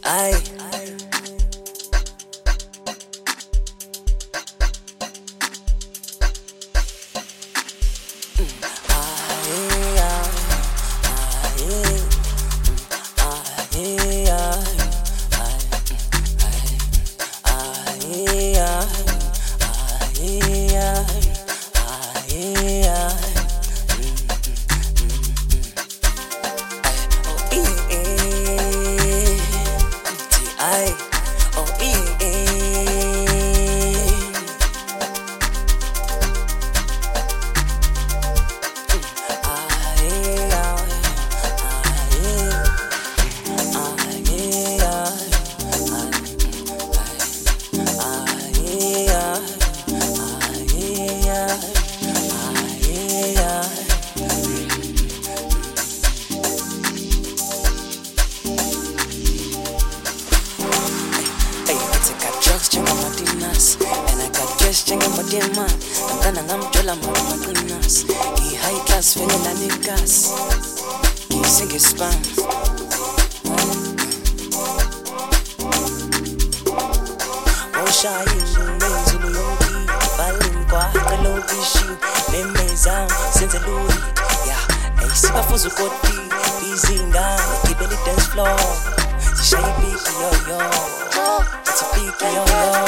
Aye. And I got cash changing my demand. I'm gonna ngamjola maqinas. Ki high class felela niggas. Ki sing spam. Oshayi ngezulu yonke balini kwa kalobishi nemeza senze luli. Yeah, hey sibafuza ukoti izinga gibeli dance floor. Sishayi big yo yo. It's a big yo yo.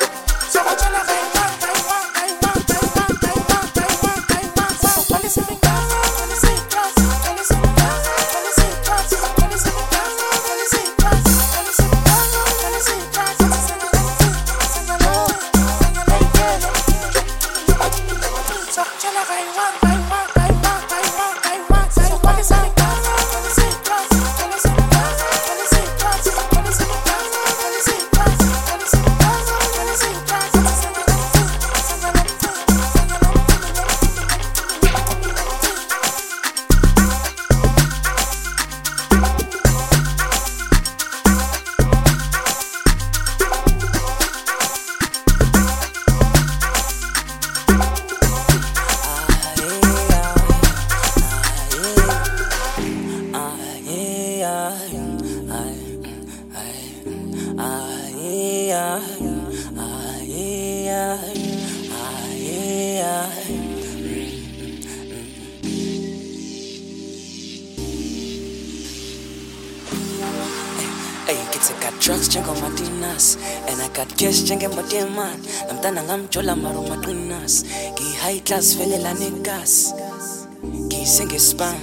I got drugs jengo madinas and I got cash jenge madiman. Namtana ngamjola maro maqinas. Ki high class felela niggas. Ki sing spam.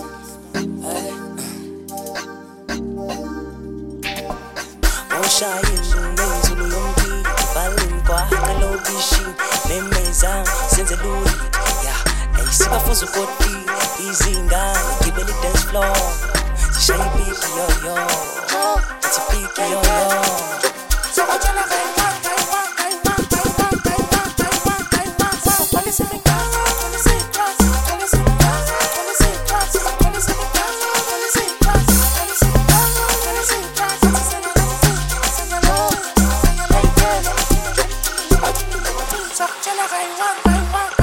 Oshayi ngezulu yonke balini kwa kalobishi nemeza senze luli. Yeah, hey sibafuza ukoti izinga gibeli dance floor. Sishayi big yo yo. It's a big yo yo. So what you like? I want.